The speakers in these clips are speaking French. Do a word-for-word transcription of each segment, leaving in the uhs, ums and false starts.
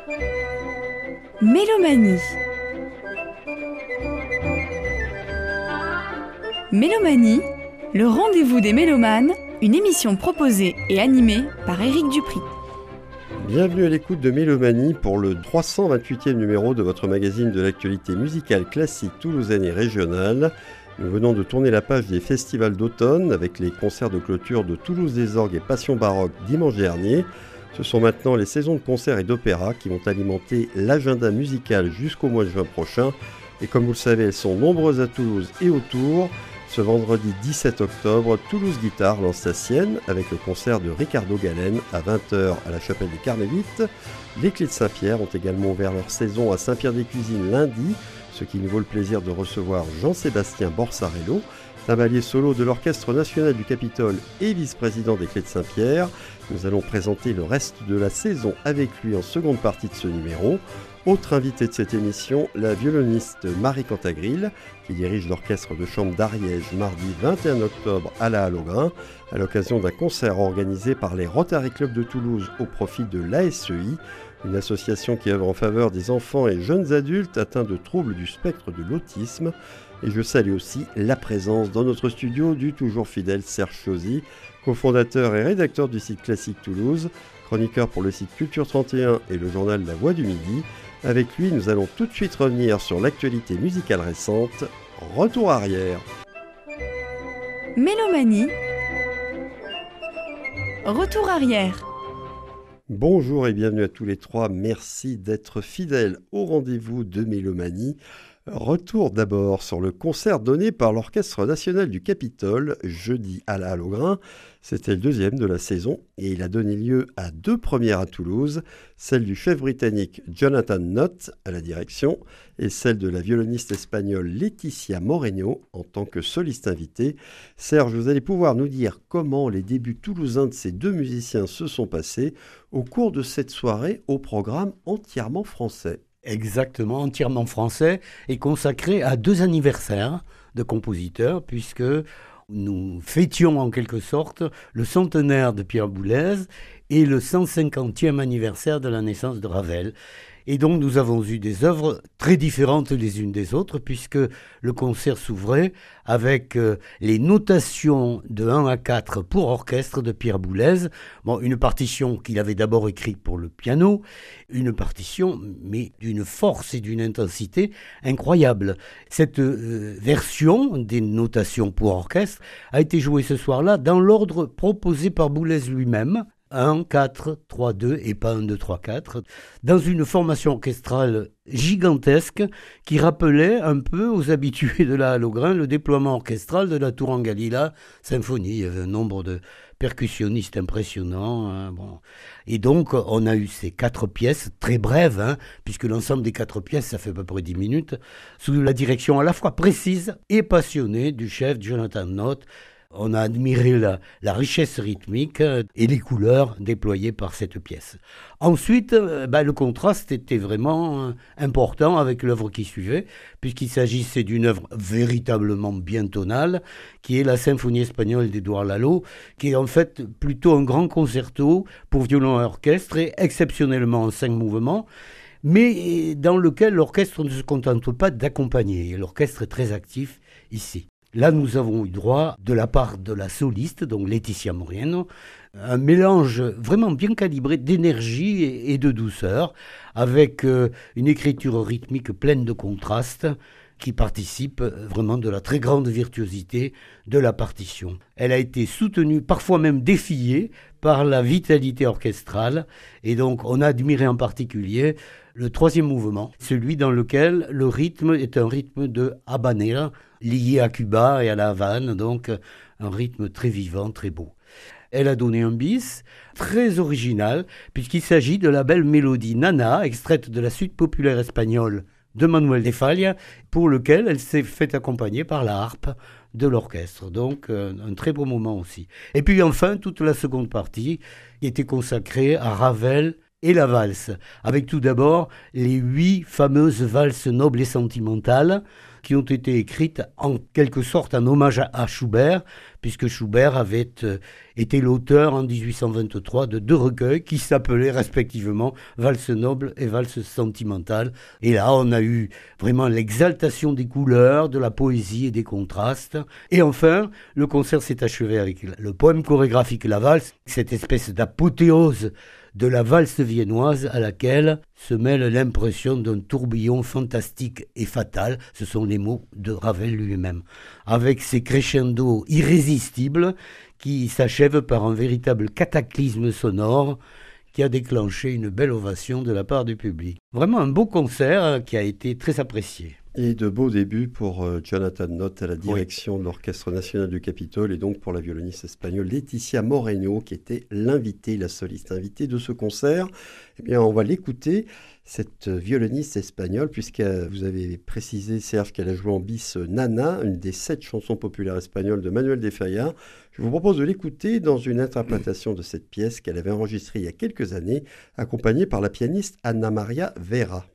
Mélomanie. Mélomanie, le rendez-vous des mélomanes, une émission proposée et animée par Éric Dupri. Bienvenue à l'écoute de Mélomanie pour le trois cent vingt-huitième numéro de votre magazine de l'actualité musicale classique toulousaine et régionale. Nous venons de tourner la page des festivals d'automne avec les concerts de clôture de Toulouse des Orgues et Passion Baroque dimanche dernier. Ce sont maintenant les saisons de concerts et d'opéra qui vont alimenter l'agenda musical jusqu'au mois de juin prochain. Et comme vous le savez, elles sont nombreuses à Toulouse et autour. Ce vendredi dix-sept octobre, Toulouse Guitare lance sa sienne avec le concert de Ricardo Galen à vingt heures à la chapelle des Carmélites. Les Clés de Saint-Pierre ont également ouvert leur saison à Saint-Pierre-des-Cuisines lundi, ce qui nous vaut le plaisir de recevoir Jean-Sébastien Borsarello, timbalier solo de l'Orchestre national du Capitole et vice-président des Clés de Saint-Pierre. Nous allons présenter le reste de la saison avec lui en seconde partie de ce numéro. Autre invité de cette émission, la violoniste Marie Cantagril, qui dirige l'orchestre de chambre d'Ariège mardi vingt et un octobre à la Halle aux Grains, à l'occasion d'un concert organisé par les Rotary Club de Toulouse au profit de l'A S E I, une association qui œuvre en faveur des enfants et jeunes adultes atteints de troubles du spectre de l'autisme. Et je salue aussi la présence dans notre studio du toujours fidèle Serge Chauzy, cofondateur et rédacteur du site Classique Toulouse, chroniqueur pour le site Culture trente et un et le journal La Voix du Midi. Avec lui, nous allons tout de suite revenir sur l'actualité musicale récente. Retour arrière. Mélomanie. Retour arrière. Bonjour et bienvenue à tous les trois. Merci d'être fidèles au rendez-vous de Mélomanie. Retour d'abord sur le concert donné par l'Orchestre national du Capitole jeudi à la Halle aux Grains. C'était le deuxième de la saison et il a donné lieu à deux premières à Toulouse, celle du chef britannique Jonathan Nott à la direction et celle de la violoniste espagnole Laetitia Moreno en tant que soliste invitée. Serge, vous allez pouvoir nous dire comment les débuts toulousains de ces deux musiciens se sont passés au cours de cette soirée au programme entièrement français. Exactement, entièrement français et consacré à deux anniversaires de compositeurs puisque nous fêtions en quelque sorte le centenaire de Pierre Boulez et le cent cinquantième anniversaire de la naissance de Ravel. Et donc nous avons eu des œuvres très différentes les unes des autres puisque le concert s'ouvrait avec euh, les notations de un à quatre pour orchestre de Pierre Boulez. Bon, une partition qu'il avait d'abord écrite pour le piano, une partition mais d'une force et d'une intensité incroyable. Cette euh, version des notations pour orchestre a été jouée ce soir-là dans l'ordre proposé par Boulez lui-même. un, quatre, trois, deux et pas un, deux, trois, quatre, dans une formation orchestrale gigantesque qui rappelait un peu aux habitués de la Halle aux Grains le déploiement orchestral de la Tourangalila symphonie. Il y avait un nombre de percussionnistes impressionnants. Hein, bon. Et donc, on a eu ces quatre pièces, très brèves, hein, puisque l'ensemble des quatre pièces, ça fait à peu près dix minutes, sous la direction à la fois précise et passionnée du chef Jonathan Nott. On a admiré la, la richesse rythmique et les couleurs déployées par cette pièce. Ensuite, ben, le contraste était vraiment important avec l'œuvre qui suivait, puisqu'il s'agissait d'une œuvre véritablement bien tonale, qui est la symphonie espagnole d'Édouard Lalo, qui est en fait plutôt un grand concerto pour violon et orchestre, et exceptionnellement en cinq mouvements, mais dans lequel l'orchestre ne se contente pas d'accompagner. Et l'orchestre est très actif ici. Là, nous avons eu droit, de la part de la soliste, donc Laetitia Moreno, un mélange vraiment bien calibré d'énergie et de douceur, avec euh, une écriture rythmique pleine de contrastes qui participe vraiment de la très grande virtuosité de la partition. Elle a été soutenue, parfois même défiée, par la vitalité orchestrale, et donc on a admiré en particulier le troisième mouvement, celui dans lequel le rythme est un rythme de habanera, lié à Cuba et à la Havane, donc un rythme très vivant, très beau. Elle a donné un bis très original, puisqu'il s'agit de la belle mélodie Nana, extraite de la suite populaire espagnole de Manuel de Falla, pour lequel elle s'est fait accompagner par la harpe de l'orchestre. Donc un, un très beau moment aussi. Et puis enfin, toute la seconde partie qui était consacrée à Ravel et la valse, avec tout d'abord les huit fameuses valses nobles et sentimentales qui ont été écrites en quelque sorte en hommage à, à Schubert, puisque Schubert avait euh, été l'auteur en dix-huit cent vingt-trois de deux recueils qui s'appelaient respectivement Valse noble et Valse sentimentale. Et là, on a eu vraiment l'exaltation des couleurs, de la poésie et des contrastes. Et enfin, le concert s'est achevé avec le poème chorégraphique La Valse, cette espèce d'apothéose de la valse viennoise à laquelle se mêle l'impression d'un tourbillon fantastique et fatal, ce sont les mots de Ravel lui-même, avec ces crescendos irrésistibles qui s'achèvent par un véritable cataclysme sonore qui a déclenché une belle ovation de la part du public. Vraiment un beau concert qui a été très apprécié. Et de beaux débuts pour euh, Jonathan Nott à la direction oui. de l'Orchestre national du Capitole et donc pour la violoniste espagnole Laetitia Moreno qui était l'invitée, la soliste invitée de ce concert. Eh bien, on va l'écouter, cette violoniste espagnole, puisque vous avez précisé, Serge, qu'elle a joué en bis Nana, une des sept chansons populaires espagnoles de Manuel de Falla. Je vous propose de l'écouter dans une interprétation de cette pièce qu'elle avait enregistrée il y a quelques années, accompagnée par la pianiste Ana Maria Vera.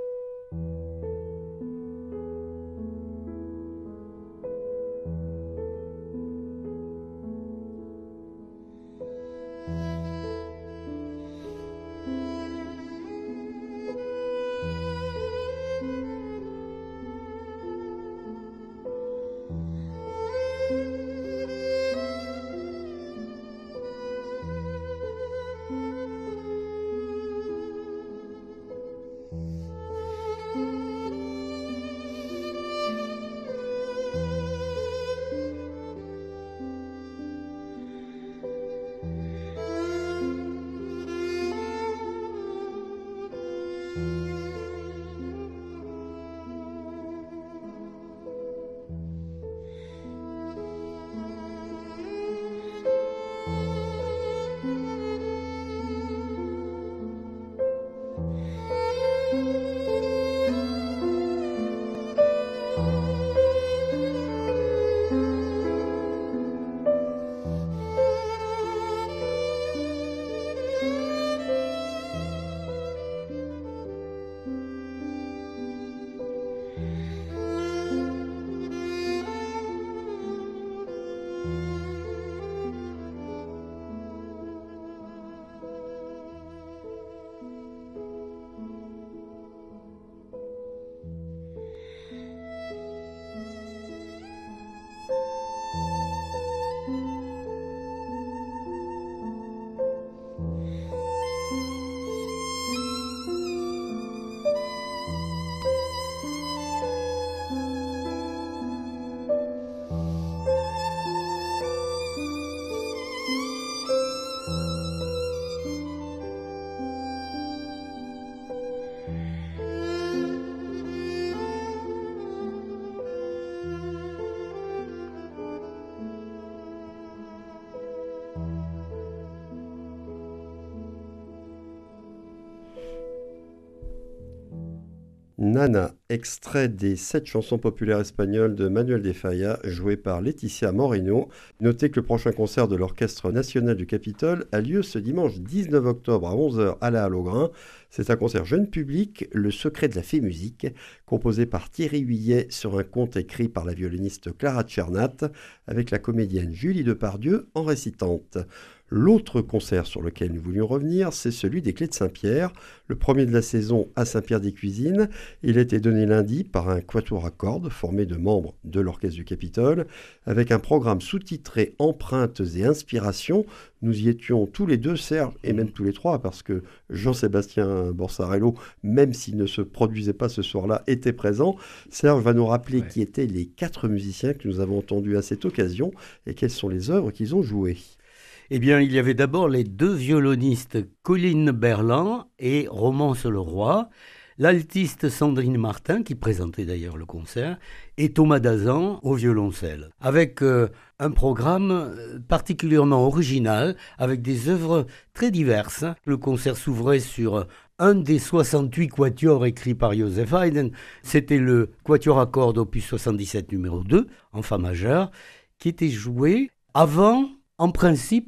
Nana, extrait des sept chansons populaires espagnoles de Manuel de Falla, joué par Laetitia Moreno. Notez que le prochain concert de l'Orchestre national du Capitole a lieu ce dimanche dix-neuf octobre à onze heures à la Halle au Grain. C'est un concert jeune public, Le secret de la fée musique, composé par Thierry Huillet sur un conte écrit par la violoniste Clara Tchernat, avec la comédienne Julie Depardieu en récitante. L'autre concert sur lequel nous voulions revenir, c'est celui des Clés de Saint-Pierre, le premier de la saison à Saint-Pierre-des-Cuisines. Il a été donné lundi par un quatuor à cordes formé de membres de l'Orchestre du Capitole, avec un programme sous-titré Empreintes et Inspirations. Nous y étions tous les deux, Serge, et même tous les trois, parce que Jean-Sébastien Borsarello, même s'il ne se produisait pas ce soir-là, était présent. Serge va nous rappeler ouais. qui étaient les quatre musiciens que nous avons entendus à cette occasion et quelles sont les œuvres qu'ils ont jouées. Eh bien, il y avait d'abord les deux violonistes Colline Berland et Romance Leroy, l'altiste Sandrine Martin, qui présentait d'ailleurs le concert, et Thomas Dazan au violoncelle, avec euh, un programme particulièrement original, avec des œuvres très diverses. Le concert s'ouvrait sur un des soixante-huit quatuors écrits par Joseph Haydn. C'était le quatuor à cordes opus soixante-dix-sept numéro deux, en fa majeur, qui était joué avant... En principe,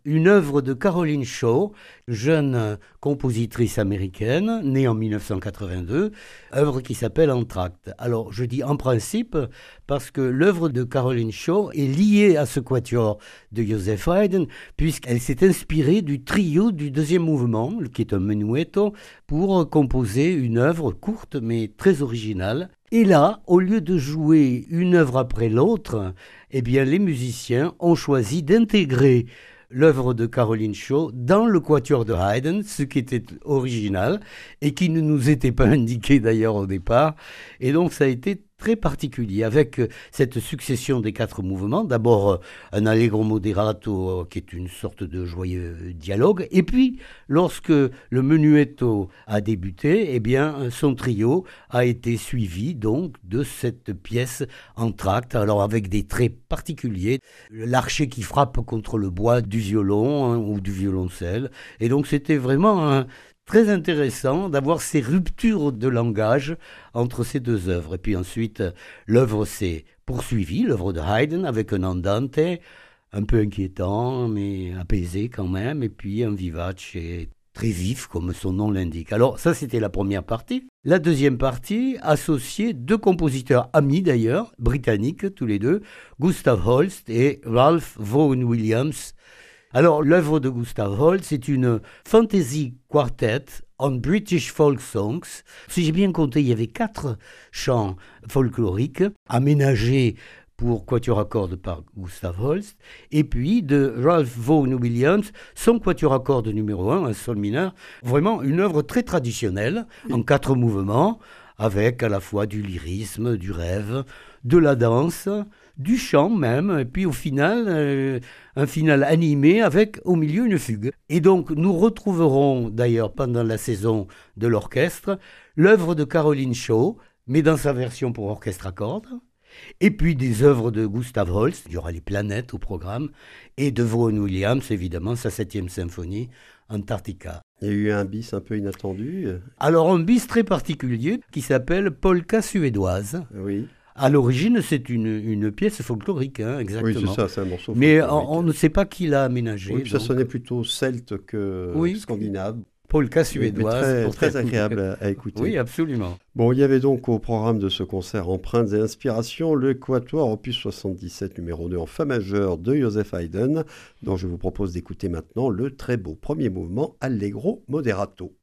une œuvre de Caroline Shaw, jeune compositrice américaine, née en dix-neuf cent quatre-vingt-deux, œuvre qui s'appelle Entr'acte. Alors, je dis en principe parce que l'œuvre de Caroline Shaw est liée à ce quatuor de Joseph Haydn, puisqu'elle s'est inspirée du trio du deuxième mouvement, qui est un menuetto, pour composer une œuvre courte mais très originale. Et là, au lieu de jouer une œuvre après l'autre, eh bien, les musiciens ont choisi d'intégrer l'œuvre de Caroline Shaw dans le quatuor de Haydn, ce qui était original et qui ne nous était pas indiqué d'ailleurs au départ. Et donc ça a été très particulier avec cette succession des quatre mouvements. D'abord un allegro moderato qui est une sorte de joyeux dialogue. Et puis lorsque le menuetto a débuté, eh bien son trio a été suivi donc de cette pièce Entr'acte. Alors avec des traits particuliers, l'archet qui frappe contre le bois du violon hein, ou du violoncelle. Et donc c'était vraiment un très intéressant d'avoir ces ruptures de langage entre ces deux œuvres. Et puis ensuite, l'œuvre s'est poursuivie, l'œuvre de Haydn, avec un andante un peu inquiétant, mais apaisé quand même, et puis un vivace très vif, comme son nom l'indique. Alors ça, c'était la première partie. La deuxième partie associait deux compositeurs amis d'ailleurs, britanniques tous les deux, Gustav Holst et Ralph Vaughan Williams. Alors, l'œuvre de Gustav Holst, c'est une fantasy quartet on British folk songs. Si j'ai bien compté, il y avait quatre chants folkloriques aménagés pour quatuor à cordes par Gustav Holst, et puis de Ralph Vaughan Williams, son quatuor à cordes numéro un, un sol mineur, vraiment une œuvre très traditionnelle, en quatre mouvements, avec à la fois du lyrisme, du rêve, de la danse, du chant même, et puis au final, euh, un final animé avec au milieu une fugue. Et donc nous retrouverons d'ailleurs pendant la saison de l'orchestre l'œuvre de Caroline Shaw, mais dans sa version pour orchestre à cordes, et puis des œuvres de Gustav Holst, il y aura les planètes au programme, et de Vaughan Williams, évidemment, sa septième symphonie, Antarctica. Il y a eu un bis un peu inattendu. Alors un bis très particulier qui s'appelle Polka suédoise. Oui. À l'origine, c'est une, une pièce folklorique, hein, exactement. Oui, c'est ça, c'est un morceau Mais folklorique. on, on ne sait pas qui l'a aménagé. Oui, ça donc. sonnait plutôt celte que oui, scandinave. Polka suédoise. Mais très, très agréable à, à écouter. Oui, absolument. Bon, il y avait donc au programme de ce concert Empreintes et Inspirations le quatuor opus soixante-dix-sept numéro deux en fa majeur de Joseph Haydn, dont je vous propose d'écouter maintenant le très beau premier mouvement Allegro Moderato.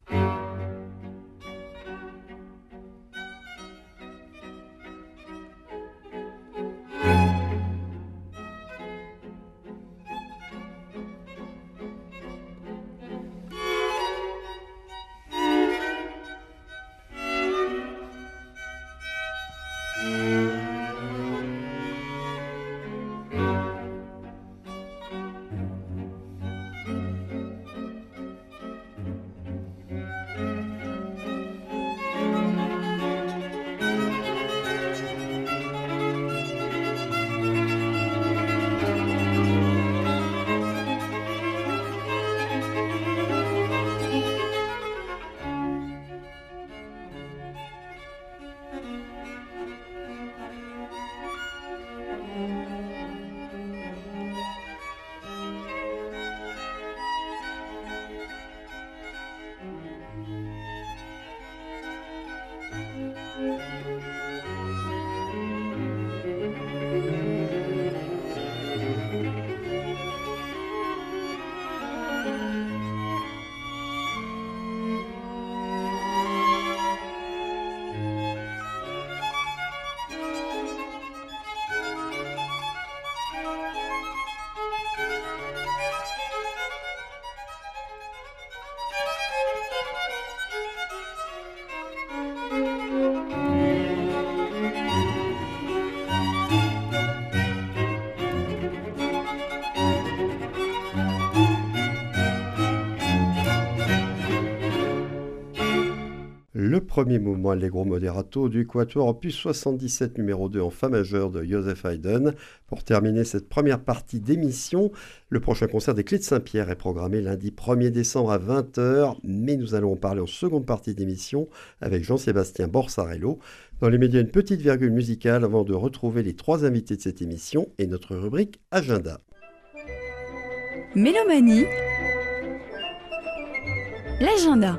Le premier mouvement Allegro Moderato du quatuor opus soixante-dix-sept numéro deux en fa majeur de Joseph Haydn. Pour terminer cette première partie d'émission, le prochain concert des Clés de Saint-Pierre est programmé lundi premier décembre à vingt heures, mais nous allons en parler en seconde partie d'émission avec Jean-Sébastien Borsarello. Dans les médias, une petite virgule musicale avant de retrouver les trois invités de cette émission et notre rubrique Agenda. Mélomanie, l'agenda.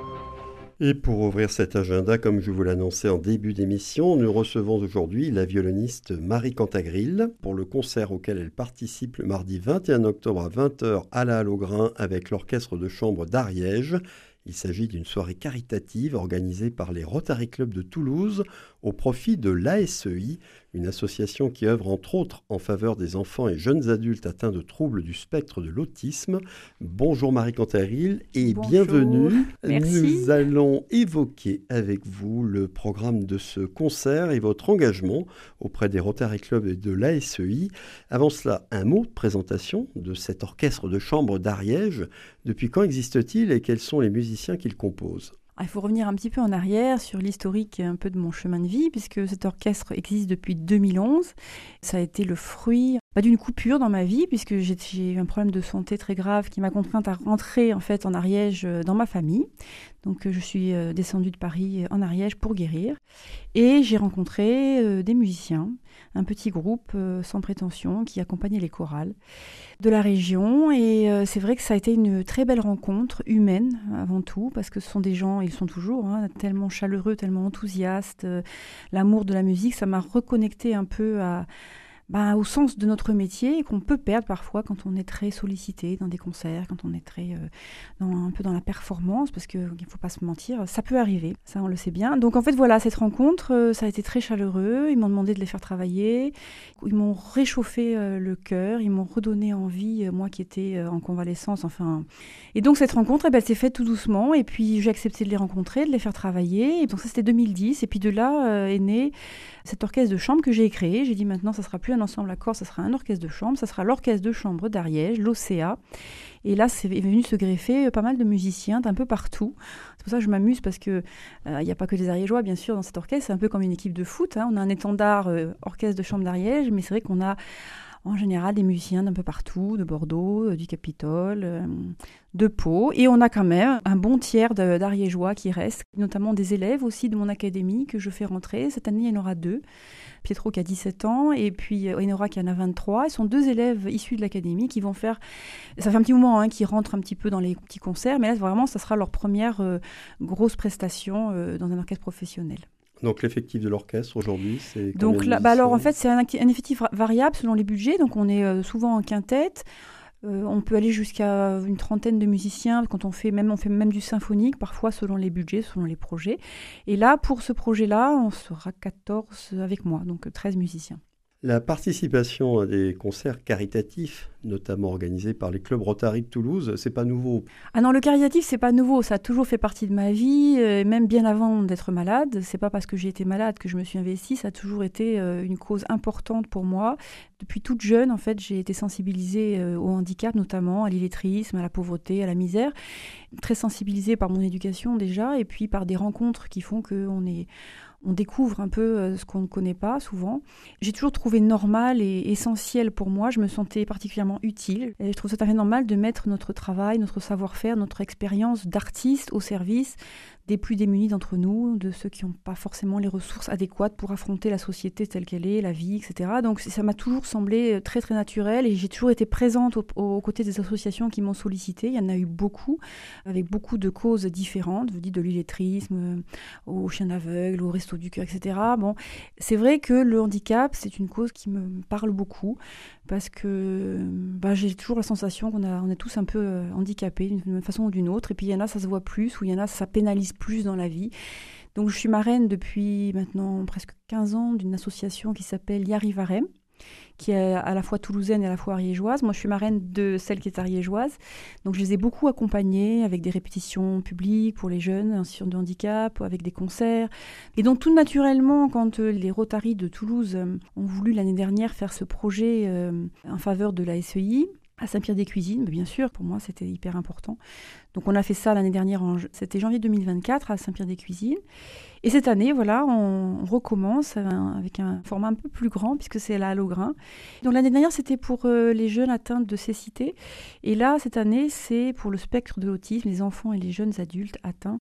Et pour ouvrir cet agenda, comme je vous l'annonçais en début d'émission, nous recevons aujourd'hui la violoniste Marie Cantagril pour le concert auquel elle participe le mardi vingt et un octobre à vingt heures à la Halle aux Grains avec l'orchestre de chambre d'Ariège. Il s'agit d'une soirée caritative organisée par les Rotary Club de Toulouse au profit de l'A S E I, une association qui œuvre entre autres en faveur des enfants et jeunes adultes atteints de troubles du spectre de l'autisme. Bonjour Marie Cantagril et Bonjour. Bienvenue. Merci. Nous allons évoquer avec vous le programme de ce concert et votre engagement auprès des Rotary Club et de l'A S E I. Avant cela, un mot de présentation de cet orchestre de chambre d'Ariège. Depuis quand existe-t-il et quels sont les musiciens qui le composent ? Il faut revenir un petit peu en arrière sur l'historique un peu de mon chemin de vie, puisque cet orchestre existe depuis deux mille onze. Ça a été le fruit pas d'une coupure dans ma vie, puisque j'ai, j'ai eu un problème de santé très grave qui m'a contrainte à rentrer en fait en Ariège dans ma famille. Donc je suis descendue de Paris en Ariège pour guérir. Et j'ai rencontré des musiciens, un petit groupe sans prétention qui accompagnait les chorales de la région. Et c'est vrai que ça a été une très belle rencontre humaine avant tout, parce que ce sont des gens, ils sont toujours hein, tellement chaleureux, tellement enthousiastes. L'amour de la musique, ça m'a reconnecté un peu à... Ben, au sens de notre métier et qu'on peut perdre parfois quand on est très sollicité dans des concerts, quand on est très, euh, dans, un peu dans la performance, parce qu'il ne faut pas se mentir, ça peut arriver, ça on le sait bien. Donc en fait voilà, cette rencontre, euh, ça a été très chaleureux, ils m'ont demandé de les faire travailler, ils m'ont réchauffé euh, le cœur, ils m'ont redonné envie, euh, moi qui étais euh, en convalescence, enfin... Et donc cette rencontre, eh ben, elle s'est faite tout doucement, et puis j'ai accepté de les rencontrer, de les faire travailler, et donc ça c'était deux mille dix, et puis de là euh, est né cet orchestre de chambre que j'ai créé. J'ai dit maintenant ça sera plus un ensemble à corps, ça sera un orchestre de chambre, ça sera l'orchestre de chambre d'Ariège, l'O C A. Et là, c'est venu se greffer pas mal de musiciens d'un peu partout. C'est pour ça que je m'amuse, parce qu'il n'y euh, a pas que des Ariégeois, bien sûr, dans cet orchestre. C'est un peu comme une équipe de foot. Hein. On a un étendard euh, orchestre de chambre d'Ariège, mais c'est vrai qu'on a en général des musiciens d'un peu partout, de Bordeaux, euh, du Capitole, euh, de Pau. Et on a quand même un bon tiers de, d'Ariégeois qui restent, notamment des élèves aussi de mon académie que je fais rentrer. Cette année, il y en aura deux. Pietro qui a dix-sept ans et puis Enora qui en a vingt-trois. Ils sont deux élèves issus de l'académie qui vont faire... Ça fait un petit moment hein, qu'ils rentrent un petit peu dans les petits concerts, mais là, vraiment, ça sera leur première euh, grosse prestation euh, dans un orchestre professionnel. Donc l'effectif de l'orchestre aujourd'hui, c'est combien Donc de là, bah alors en musiciens ? fait, c'est un, un effectif variable selon les budgets. Donc on est euh, souvent en quintette. Euh, on peut aller jusqu'à une trentaine de musiciens quand on fait même on fait même du symphonique, parfois selon les budgets, selon les projets. Et là, pour ce projet-là, on sera quatorze avec moi, donc treize musiciens. La participation à des concerts caritatifs, notamment organisés par les clubs Rotary de Toulouse, c'est pas nouveau. Ah non, le caritatif, c'est pas nouveau. Ça a toujours fait partie de ma vie, euh, même bien avant d'être malade. C'est pas parce que j'ai été malade que je me suis investie. Ça a toujours été euh, une cause importante pour moi. Depuis toute jeune, en fait, j'ai été sensibilisée euh, au handicap, notamment à l'illettrisme, à la pauvreté, à la misère. Très sensibilisée par mon éducation déjà, et puis par des rencontres qui font qu'on est... On découvre un peu ce qu'on ne connaît pas souvent. J'ai toujours trouvé normal et essentiel pour moi. Je me sentais particulièrement utile. Et je trouve ça tout à fait normal de mettre notre travail, notre savoir-faire, notre expérience d'artiste au service des plus démunis d'entre nous, de ceux qui n'ont pas forcément les ressources adéquates pour affronter la société telle qu'elle est, la vie, et cetera. Donc ça m'a toujours semblé très très naturel et j'ai toujours été présente aux, aux côtés des associations qui m'ont sollicitée. Il y en a eu beaucoup, avec beaucoup de causes différentes, je dis de l'illettrisme, aux chiens aveugles, au resto du cœur, et cetera. Bon, c'est vrai que le handicap, c'est une cause qui me parle beaucoup parce que bah, j'ai toujours la sensation qu'on a, on est tous un peu handicapés d'une façon ou d'une autre. Et puis il y en a, ça se voit plus, ou il y en a, ça pénalise plus dans la vie. Donc je suis marraine depuis maintenant presque quinze ans d'une association qui s'appelle Yarivarem, qui est à la fois toulousaine et à la fois ariégeoise. Moi, je suis marraine de celle qui est ariégeoise. Donc, je les ai beaucoup accompagnées avec des répétitions publiques pour les jeunes en situation de handicap, avec des concerts. Et donc, tout naturellement, quand les Rotary de Toulouse ont voulu l'année dernière faire ce projet euh, en faveur de l'A S E I, à Saint-Pierre-des-Cuisines, bien sûr, pour moi, c'était hyper important. Donc, on a fait ça l'année dernière, en, c'était janvier deux mille vingt-quatre, à Saint-Pierre-des-Cuisines. Et cette année, voilà, on, on recommence avec un format un peu plus grand, puisque c'est la Halle aux Grains. Donc, l'année dernière, c'était pour euh, les jeunes atteints de cécité. Et là, cette année, c'est pour le spectre de l'autisme, les enfants et les jeunes adultes atteints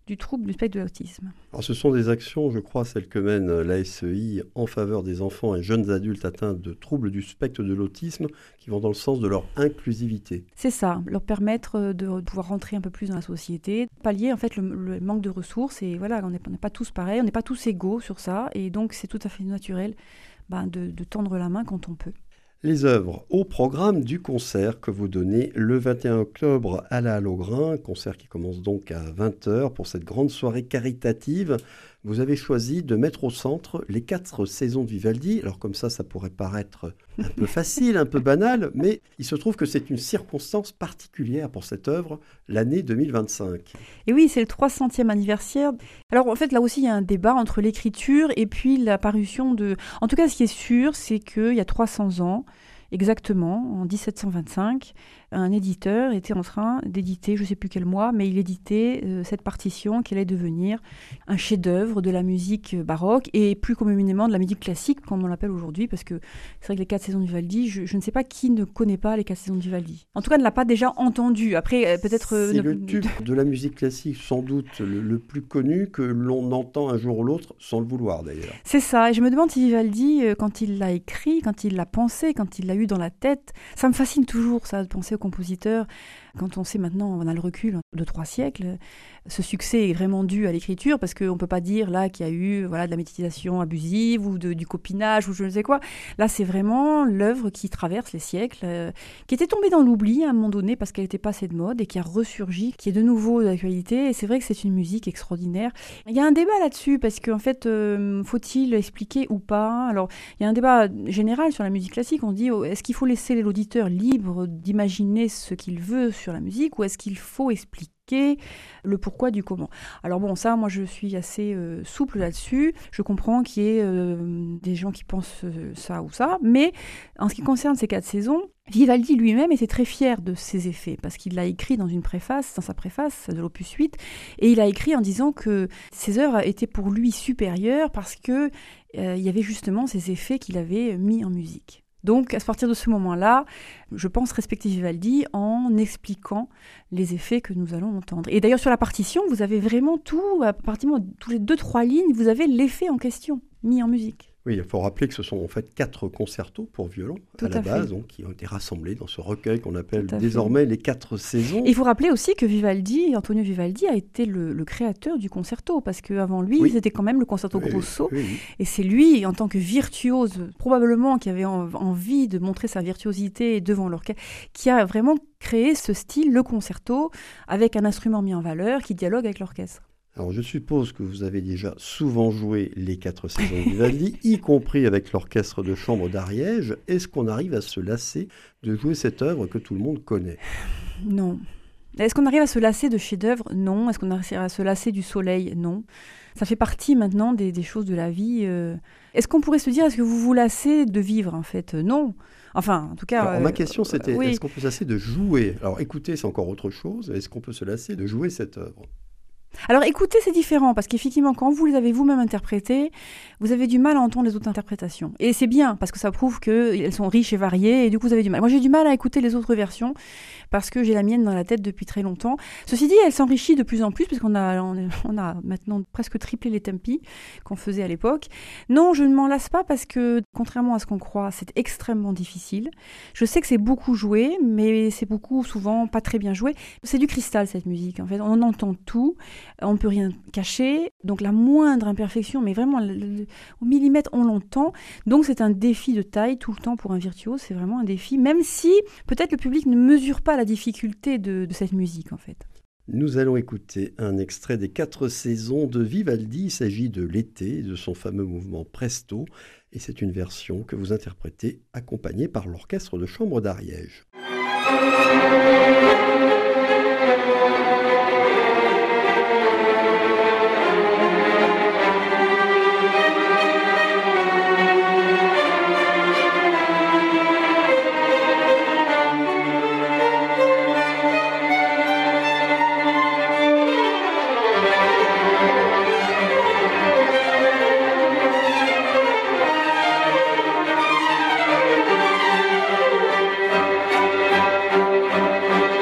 du trouble du spectre de l'autisme. Alors, ce sont des actions, je crois, celles que mène l'A S E I en faveur des enfants et jeunes adultes atteints de troubles du spectre de l'autisme qui vont dans le sens de leur inclusivité. C'est ça, leur permettre de pouvoir rentrer un peu plus dans la société, pallier en fait le, le manque de ressources et voilà, on n'est pas tous pareils, on n'est pas tous égaux sur ça et donc c'est tout à fait naturel ben, de, de tendre la main quand on peut. Les œuvres au programme du concert que vous donnez le vingt et un octobre à la Halle au Grain, concert qui commence donc à vingt heures pour cette grande soirée caritative. Vous avez choisi de mettre au centre les quatre saisons de Vivaldi. Alors comme ça, ça pourrait paraître un peu facile, un peu banal, mais il se trouve que c'est une circonstance particulière pour cette œuvre, l'année deux mille vingt-cinq. Et oui, c'est le trois centième anniversaire. Alors en fait, là aussi, il y a un débat entre l'écriture et puis la parution de... En tout cas, ce qui est sûr, c'est qu'il y a trois cents ans, exactement, en dix-sept cent vingt-cinq, un éditeur était en train d'éditer, je ne sais plus quel mois, mais il éditait euh, cette partition qui allait devenir un chef-d'œuvre de la musique baroque et plus communément de la musique classique, comme on l'appelle aujourd'hui, parce que c'est vrai que les quatre saisons de Vivaldi, je, je ne sais pas qui ne connaît pas les quatre saisons de Vivaldi. En tout cas, ne l'a pas déjà entendu. Après, euh, peut-être... Euh, c'est ne... le tube de la musique classique, sans doute le, le plus connu, que l'on entend un jour ou l'autre, sans le vouloir d'ailleurs. C'est ça, et je me demande si Vivaldi, euh, quand il l'a écrit, quand il l'a pensé, quand il l'a eu dans la tête, ça me fascine toujours ça, de penser au compositeur. Quand on sait maintenant, on a le recul de trois siècles, ce succès est vraiment dû à l'écriture, parce qu'on ne peut pas dire là qu'il y a eu voilà, de la méditation abusive ou de, du copinage ou je ne sais quoi. Là, c'est vraiment l'œuvre qui traverse les siècles, euh, qui était tombée dans l'oubli à un moment donné parce qu'elle n'était pas assez de mode et qui a ressurgi, qui est de nouveau d'actualité. Et c'est vrai que c'est une musique extraordinaire. Il y a un débat là-dessus, parce qu'en fait, euh, faut-il expliquer ou pas? Alors, il y a un débat général sur la musique classique. On dit, oh, est-ce qu'il faut laisser l'auditeur libre d'imaginer ce qu'il veut sur la musique, ou est-ce qu'il faut expliquer le pourquoi du comment? Alors bon, ça, moi, je suis assez euh, souple là-dessus. Je comprends qu'il y ait euh, des gens qui pensent euh, ça ou ça, mais en ce qui concerne ces quatre saisons, Vivaldi lui-même était très fier de ses effets, parce qu'il l'a écrit dans une préface, dans sa préface de l'opus huit, et il a écrit en disant que ses œuvres étaient pour lui supérieures parce que euh, il y avait justement ces effets qu'il avait mis en musique. Donc, à partir de ce moment-là, je pense respecter Vivaldi en expliquant les effets que nous allons entendre. Et d'ailleurs, sur la partition, vous avez vraiment tout, à partir de tous les deux, trois lignes, vous avez l'effet en question, mis en musique. Oui, il faut rappeler que ce sont en fait quatre concertos pour violon Tout à la à base, fait. donc, qui ont été rassemblés dans ce recueil qu'on appelle Tout à désormais fait. les quatre saisons. Et il faut rappeler aussi que Vivaldi, Antonio Vivaldi, a été le, le créateur du concerto, parce qu'avant lui, Oui. c'était quand même le concerto Oui, grosso. oui, oui. Et c'est lui, en tant que virtuose, probablement qui avait en- envie de montrer sa virtuosité devant l'orchestre, qui a vraiment créé ce style, le concerto, avec un instrument mis en valeur qui dialogue avec l'orchestre. Alors je suppose que vous avez déjà souvent joué les quatre saisons de Vivaldi, y compris avec l'orchestre de chambre d'Ariège. Est-ce qu'on arrive à se lasser de jouer cette œuvre que tout le monde connaît? Non. Est-ce qu'on arrive à se lasser de chefs-d'œuvre? Non. Est-ce qu'on arrive à se lasser du soleil? Non. Ça fait partie maintenant des, des choses de la vie. euh. Est-ce qu'on pourrait se dire, est-ce que vous vous lassez de vivre en fait? Non. Enfin, en tout cas... Alors, euh, ma question c'était, oui. est-ce qu'on peut se lasser de jouer? Alors écouter, c'est encore autre chose. Est-ce qu'on peut se lasser de jouer cette œuvre? Alors écoutez, c'est différent, parce qu'effectivement, quand vous les avez vous-même interprétées, vous avez du mal à entendre les autres interprétations. Et c'est bien, parce que ça prouve qu'elles sont riches et variées, et du coup vous avez du mal. Moi j'ai du mal à écouter les autres versions, parce que j'ai la mienne dans la tête depuis très longtemps. Ceci dit, elle s'enrichit de plus en plus, puisqu'on a, on est- on a maintenant presque triplé les tempi qu'on faisait à l'époque. Non, je ne m'en lasse pas, parce que, contrairement à ce qu'on croit, c'est extrêmement difficile. Je sais que c'est beaucoup joué, mais c'est beaucoup, souvent, pas très bien joué. C'est du cristal, cette musique, en fait. On entend tout. On ne peut rien cacher, donc la moindre imperfection, mais vraiment le- le- au millimètre, on l'entend. Donc c'est un défi de taille tout le temps pour un virtuose, c'est vraiment un défi, même si peut-être le public ne mesure pas la difficulté de, de cette musique en fait. Nous allons écouter un extrait des quatre saisons de Vivaldi. Il s'agit de l'été, de son fameux mouvement Presto, et c'est une version que vous interprétez accompagnée par l'orchestre de chambre d'Ariège. Thank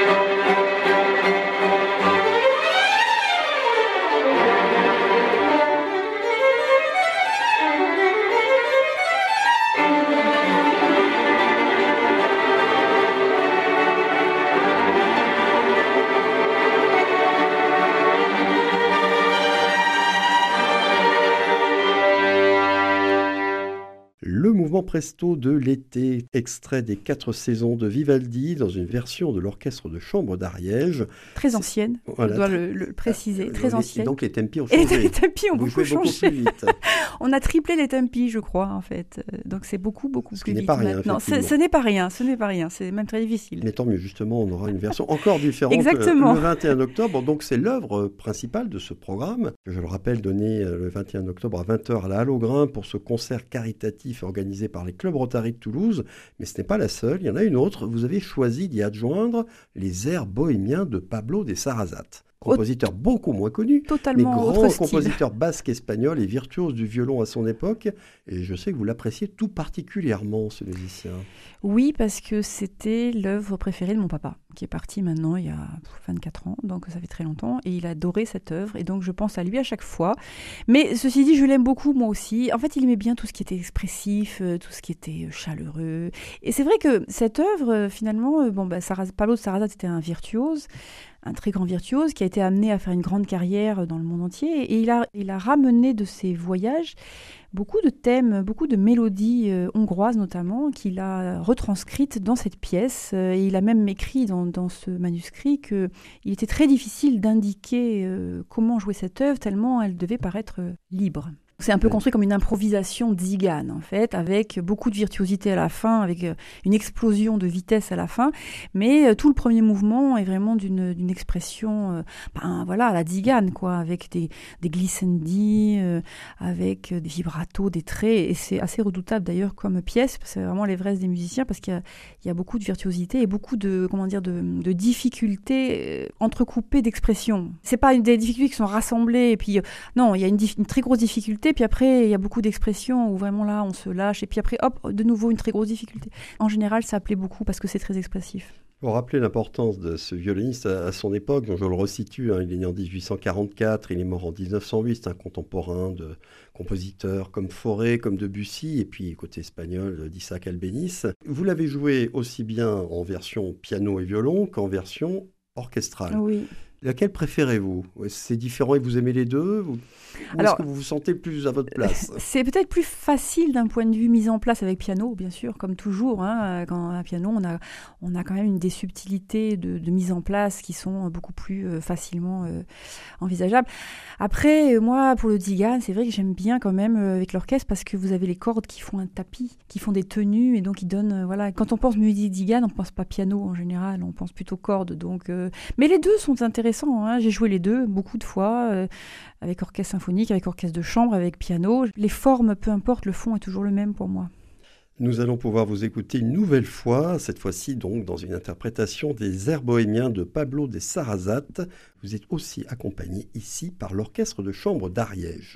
mouvement presto de l'été, extrait des quatre saisons de Vivaldi dans une version de l'orchestre de chambre d'Ariège. Très ancienne, Voilà, je dois très- le, le préciser, Euh, très les- ancienne. Donc les tempi ont Et changé. les tempi ont Vous beaucoup jouez beaucoup changé. plus vite. On a triplé les tempi, je crois, en fait. Euh, Donc c'est beaucoup, beaucoup Ce plus qui n'est vite pas rien, maintenant. C'est- effectivement. Ce n'est pas rien, ce n'est pas rien. C'est même très difficile. Mais tant mieux, justement, on aura une version encore différente Exactement. euh, le vingt et un octobre. Donc c'est l'œuvre principale de ce programme, que je le rappelle, donné euh, le vingt et un octobre à vingt heures à la Halle au Grain pour ce concert caritatif organisé par les clubs Rotary de Toulouse. Mais ce n'est pas la seule, il y en a une autre. Vous avez choisi d'y adjoindre les airs bohémiens de Pablo de Sarasate. Compositeur beaucoup moins connu, mais Totalement autre grand style. compositeur basque espagnol et virtuose du violon à son époque. Et je sais que vous l'appréciez tout particulièrement, ce musicien. Oui, parce que c'était l'œuvre préférée de mon papa, qui est parti maintenant il y a vingt-quatre ans, donc ça fait très longtemps, et il adorait cette œuvre, et donc je pense à lui à chaque fois. Mais ceci dit, je l'aime beaucoup moi aussi. En fait, il aimait bien tout ce qui était expressif, euh, tout ce qui était euh, chaleureux. Et c'est vrai que cette œuvre, euh, finalement, euh, bon, bah, Sarraz- Pablo de Sarasate était un virtuose, un très grand virtuose qui a été amené à faire une grande carrière dans le monde entier. Et il a, il a ramené de ses voyages beaucoup de thèmes, beaucoup de mélodies euh, hongroises notamment, qu'il a retranscrites dans cette pièce. Euh, et il a même écrit dans, dans ce manuscrit qu'il était très difficile d'indiquer euh, comment jouer cette œuvre, tellement elle devait paraître euh, libre. C'est un peu construit comme une improvisation zigane, en fait, avec beaucoup de virtuosité à la fin, avec euh, une explosion de vitesse à la fin. Mais euh, tout le premier mouvement est vraiment d'une, d'une expression, euh, ben, voilà, à la zigane, quoi, avec des, des glissandi, euh, avec euh, des vibratos, des traits. Et c'est assez redoutable d'ailleurs comme pièce. C'est vraiment l'ivresse des musiciens parce qu'il y a, il y a beaucoup de virtuosité et beaucoup de, comment dire, de, de difficultés euh, entrecoupées d'expressions. C'est pas une, des difficultés qui sont rassemblées et puis euh, non, il y a une, dif- une très grosse difficulté. Puis après, il y a beaucoup d'expressions où vraiment là, on se lâche. Et puis après, hop, de nouveau, une très grosse difficulté. En général, ça plaît beaucoup parce que c'est très expressif. Pour rappeler l'importance de ce violoniste à, à son époque, dont je le resitue, hein, il est né en dix-huit cent quarante-quatre, il est mort en dix-neuf cent huit, c'est un contemporain de compositeurs comme Fauré, comme Debussy, et puis côté espagnol d'Isaac Albéniz. Vous l'avez joué aussi bien en version piano et violon qu'en version orchestrale. Oui. Laquelle préférez-vous? C'est différent et vous aimez les deux? Ou ou Alors, est-ce que vous vous sentez plus à votre place? C'est peut-être plus facile d'un point de vue mise en place avec piano, bien sûr, comme toujours. Hein, quand à piano, on a, on a quand même une des subtilités de, de mise en place qui sont beaucoup plus euh, facilement euh, envisageables. Après, euh, moi, pour le Zigan, c'est vrai que j'aime bien quand même euh, avec l'orchestre parce que vous avez les cordes qui font un tapis, qui font des tenues et donc ils donnent. Euh, voilà. Quand on pense musique Zigan, on ne pense pas piano en général, on pense plutôt cordes. Donc, euh... Mais les deux sont intéressants. Hein. J'ai joué les deux beaucoup de fois, euh, avec orchestre symphonique, avec orchestre de chambre, avec piano. Les formes, peu importe, le fond est toujours le même pour moi. Nous allons pouvoir vous écouter une nouvelle fois, cette fois-ci donc dans une interprétation des airs bohémiens de Pablo de Sarasate. Vous êtes aussi accompagné ici par l'orchestre de chambre d'Ariège.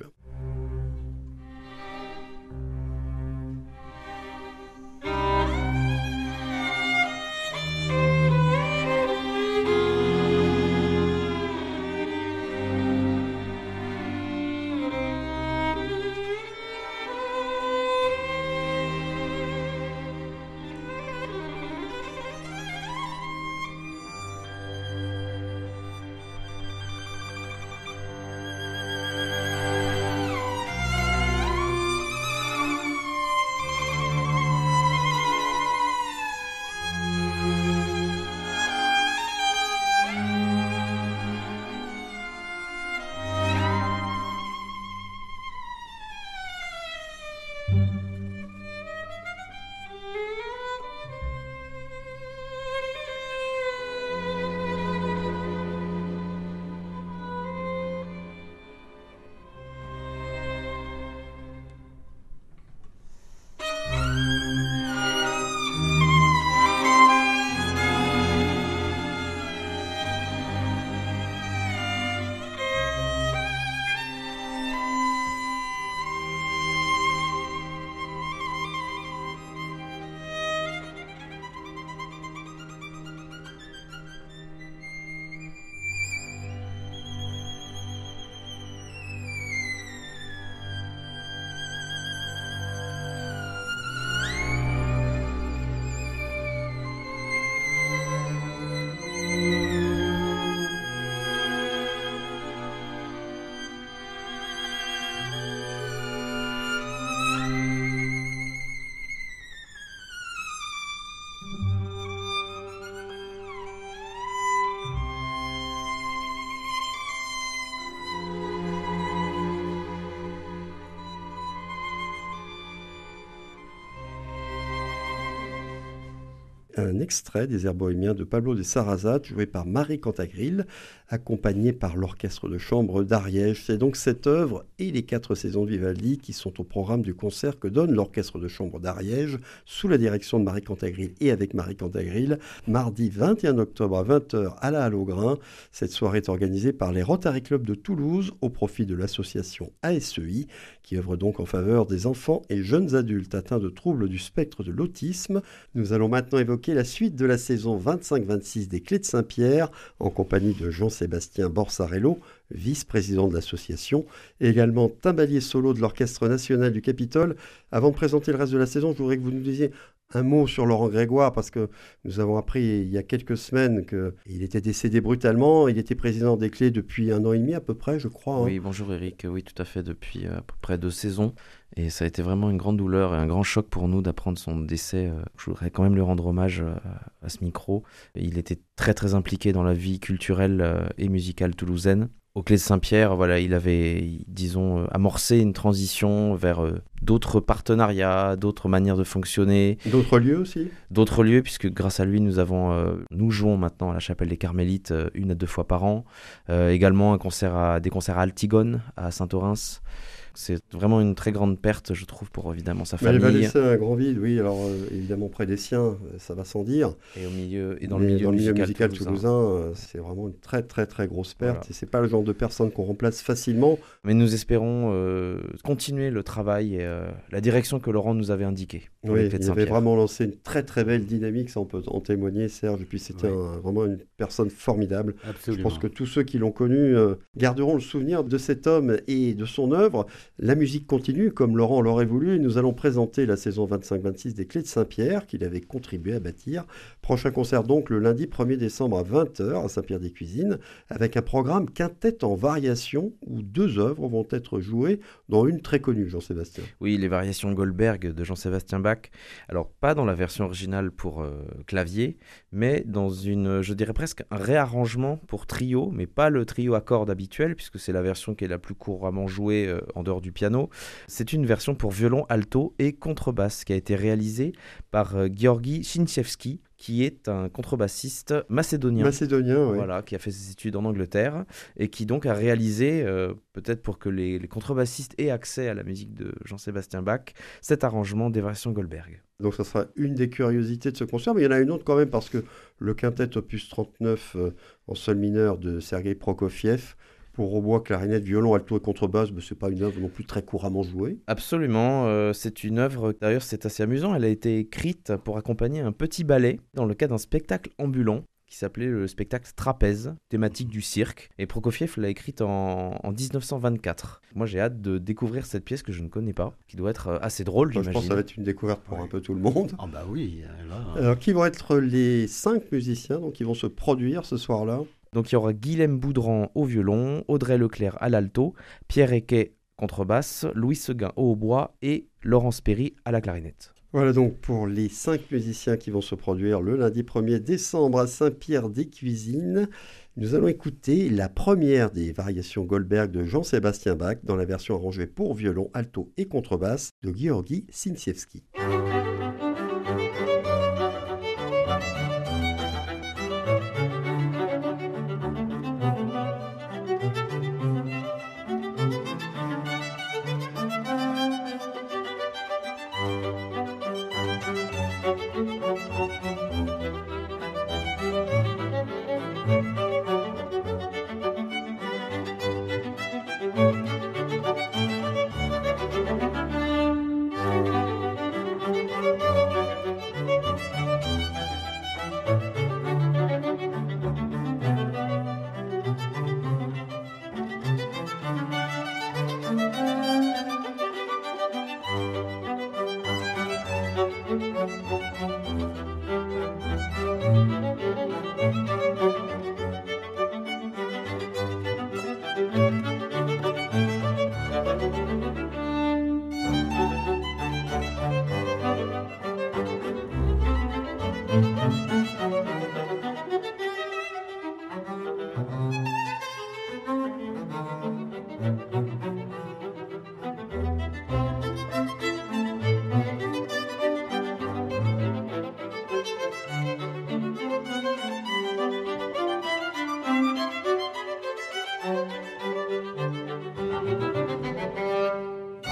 un extrait des airs bohémiens de Pablo de Sarrazat, joué par Marie Cantagril, accompagné par l'orchestre de chambre d'Ariège. C'est donc cette œuvre et les quatre saisons de Vivaldi qui sont au programme du concert que donne l'orchestre de chambre d'Ariège sous la direction de Marie Cantagril et avec Marie Cantagril, mardi vingt et un octobre à vingt heures à la Halle au Grain. Cette soirée est organisée par les Rotary Club de Toulouse au profit de l'association A S E I qui œuvre donc en faveur des enfants et jeunes adultes atteints de troubles du spectre de l'autisme. Nous allons maintenant évoquer la suite de la saison vingt-cinq vingt-six des Clés de Saint-Pierre en compagnie de Jean-Sébastien Borsarello, vice-président de l'association, et également timbalier solo de l'Orchestre national du Capitole. Avant de présenter le reste de la saison, je voudrais que vous nous disiez un mot sur Laurent Grégoire, parce que nous avons appris il y a quelques semaines qu'il était décédé brutalement. Il était président des Clés depuis un an et demi à peu près, je crois. Hein. Oui, bonjour Eric. Oui, tout à fait, depuis à peu près deux saisons. Et ça a été vraiment une grande douleur et un grand choc pour nous d'apprendre son décès. Je voudrais quand même lui rendre hommage à ce micro. Il était très très impliqué dans la vie culturelle et musicale toulousaine. Aux Clés de Saint-Pierre, voilà, il avait, disons, amorcé une transition vers euh, d'autres partenariats, d'autres manières de fonctionner. D'autres lieux aussi ? D'autres lieux, puisque grâce à lui, nous avons, euh, nous jouons maintenant à la Chapelle des Carmélites euh, une à deux fois par an. Euh, également un concert à, des concerts à Altigone, à Saint-Orens. C'est vraiment une très grande perte, je trouve, pour évidemment sa famille. Il va laisser un grand vide, oui, alors euh, évidemment près des siens, ça va sans dire. Et, au milieu, et dans Mais le milieu, dans musical, le milieu musical toulousain, toulousain euh, c'est vraiment une très très très grosse perte. Voilà. Et c'est pas le genre de personne qu'on remplace facilement. Mais nous espérons euh, continuer le travail et euh, la direction que Laurent nous avait indiquée. Oui, il avait vraiment lancé une très très belle dynamique, ça on peut en témoigner, Serge. Et puis c'était oui. un, vraiment une personne formidable. Absolument. Je pense que tous ceux qui l'ont connu euh, garderont le souvenir de cet homme et de son œuvre. La musique continue. Comme Laurent l'aurait voulu, et nous allons présenter la saison vingt-cinq vingt-six des Clés de Saint-Pierre qu'il avait contribué à bâtir. Prochain concert donc le lundi premier décembre à vingt heures à Saint-Pierre-des-Cuisines avec un programme quintette en variation où deux œuvres vont être jouées, dont une très connue, Jean-Sébastien. Oui, les variations Goldberg de Jean-Sébastien Bach. Alors pas dans la version originale pour euh, clavier, mais dans une, je dirais presque un réarrangement pour trio, mais pas le trio à cordes habituel puisque c'est la version qui est la plus couramment jouée euh, en dehors du piano. C'est une version pour violon, alto et contrebasse qui a été réalisée par euh, Georgi Chinchevski, qui est un contrebassiste macédonien. Macédonien, oui. Voilà, qui a fait ses études en Angleterre et qui donc a réalisé, euh, peut-être pour que les, les contrebassistes aient accès à la musique de Jean-Sébastien Bach, cet arrangement des variations Goldberg. Donc ça sera une des curiosités de ce concert, mais il y en a une autre quand même parce que le quintet opus trente-neuf euh, en sol mineur de Sergueï Prokofiev, pour hautbois, clarinette, violon, alto et contrebasse, mais ce n'est pas une œuvre non plus très couramment jouée. Absolument, euh, c'est une œuvre, d'ailleurs c'est assez amusant, elle a été écrite pour accompagner un petit ballet dans le cadre d'un spectacle ambulant qui s'appelait le spectacle Trapèze, thématique du cirque. Et Prokofiev l'a écrite en, en dix-neuf cent vingt-quatre. Moi j'ai hâte de découvrir cette pièce que je ne connais pas, qui doit être assez drôle, enfin, j'imagine. Je pense que ça va être une découverte pour ouais. un peu tout le monde. Ah bah oui, là... Alors qui vont être les cinq musiciens donc, qui vont se produire ce soir-là ? Donc il y aura Guilhem Boudran au violon, Audrey Leclerc à l'alto, Pierre Equet contrebasse, Louis Seguin au hautbois et Laurence Perry à la clarinette. Voilà donc pour les cinq musiciens qui vont se produire le lundi premier décembre à Saint-Pierre-des-Cuisines. Nous allons écouter la première des variations Goldberg de Jean-Sébastien Bach dans la version arrangée pour violon, alto et contrebasse de Georgi Chinchevski.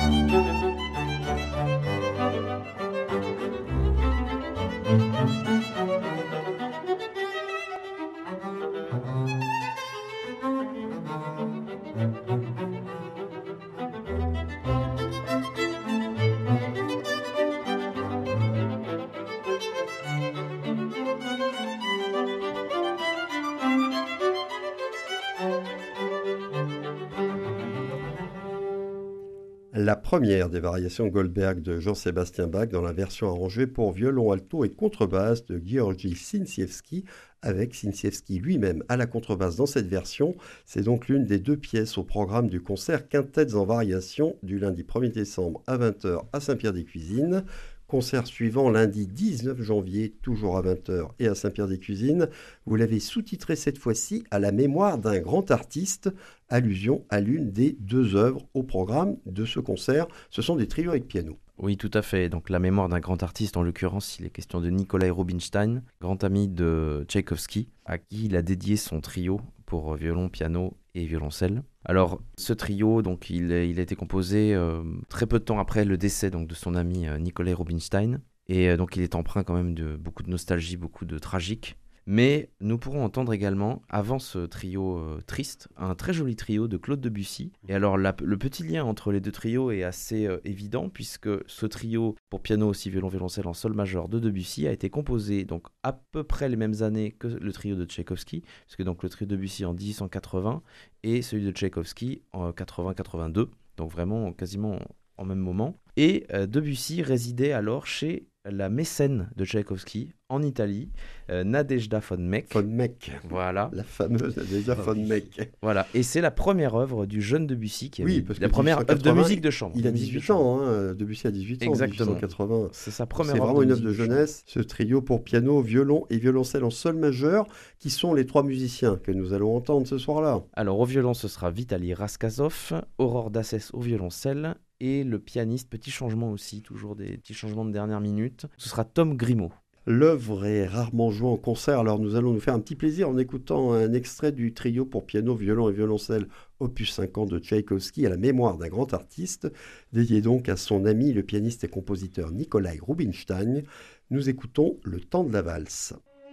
La première des variations Goldberg de Jean-Sébastien Bach dans la version arrangée pour violon alto et contrebasse de Georgi Sinsiewski, avec Sinsiewski lui-même à la contrebasse dans cette version. C'est donc l'une des deux pièces au programme du concert Quintettes en variation du lundi premier décembre à vingt heures à Saint-Pierre-des-Cuisines. Concert suivant lundi dix-neuf janvier, toujours à vingt heures et à Saint-Pierre-des-Cuisines. Vous l'avez sous-titré cette fois-ci à la mémoire d'un grand artiste, allusion à l'une des deux œuvres au programme de ce concert. Ce sont des trios avec piano. Oui, tout à fait. Donc la mémoire d'un grand artiste, en l'occurrence, il est question de Nikolai Rubinstein, grand ami de Tchaïkovski, à qui il a dédié son trio pour violon, piano et violoncelle. Alors, ce trio, donc, il, il a été composé euh, très peu de temps après le décès donc, de son ami euh, Nikolai Rubinstein. Et euh, donc, il est empreint quand même de beaucoup de nostalgie, beaucoup de tragique. Mais nous pourrons entendre également, avant ce trio euh, triste, un très joli trio de Claude Debussy. Et alors, la, le petit lien entre les deux trios est assez euh, évident, puisque ce trio pour piano, aussi violon, violoncelle en sol majeur de Debussy a été composé donc à peu près les mêmes années que le trio de Tchaïkovski, puisque donc le trio de Debussy en dix-huit cent quatre-vingts et celui de Tchaïkovski en quatre-vingts quatre-vingt-deux, donc vraiment quasiment en même moment. Et euh, Debussy résidait alors chez la mécène de Tchaïkovski en Italie, euh, Nadezhda von Meck. Von Meck. Voilà. La fameuse Nadezhda von Meck. Voilà. Et c'est la première œuvre du jeune Debussy qui oui, avait parce la que première œuvre de musique de chambre. Il a dix-huit ans, hein. Debussy a dix-huit ans, exactement. dix-huit cent quatre-vingts. C'est sa première C'est œuvre vraiment de une œuvre de jeunesse. Ce trio pour piano, violon et violoncelle en sol majeur, qui sont les trois musiciens que nous allons entendre ce soir-là. Alors au violon, ce sera Vitaly Raskazov, Aurore Dassès au violoncelle, et le pianiste, petit changement aussi, toujours des petits changements de dernière minute, ce sera Tom Grimaud. L'œuvre est rarement jouée en concert, alors nous allons nous faire un petit plaisir en écoutant un extrait du trio pour piano, violon et violoncelle opus cinquante de Tchaïkovski à la mémoire d'un grand artiste, dédié donc à son ami le pianiste et compositeur Nikolai Rubinstein. Nous écoutons Le temps de la valse.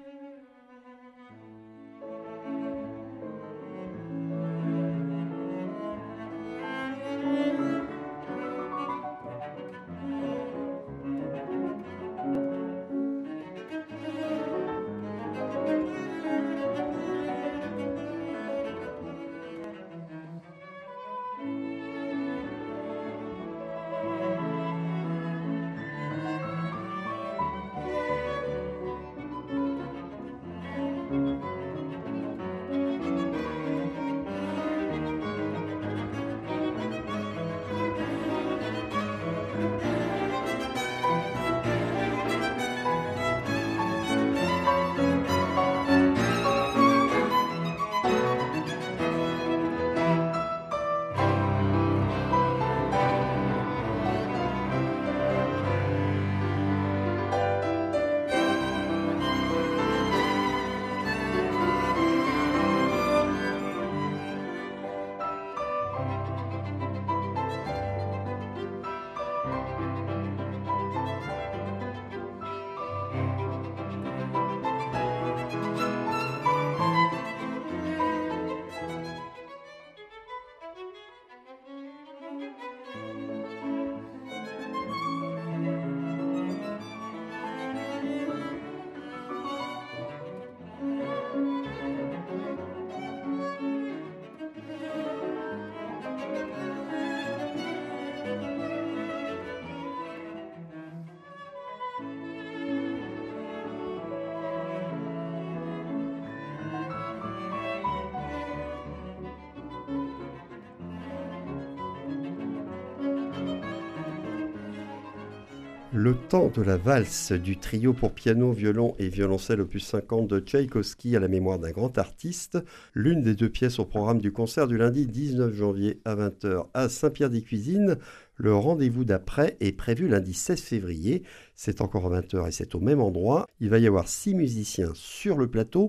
Le temps de la valse du trio pour piano, violon et violoncelle opus cinquante de Tchaïkovski à la mémoire d'un grand artiste, l'une des deux pièces au programme du concert du lundi dix-neuf janvier à vingt heures à Saint-Pierre-des-Cuisines. Le rendez-vous d'après est prévu lundi seize février, c'est encore à vingt heures et c'est au même endroit. Il va y avoir six musiciens sur le plateau,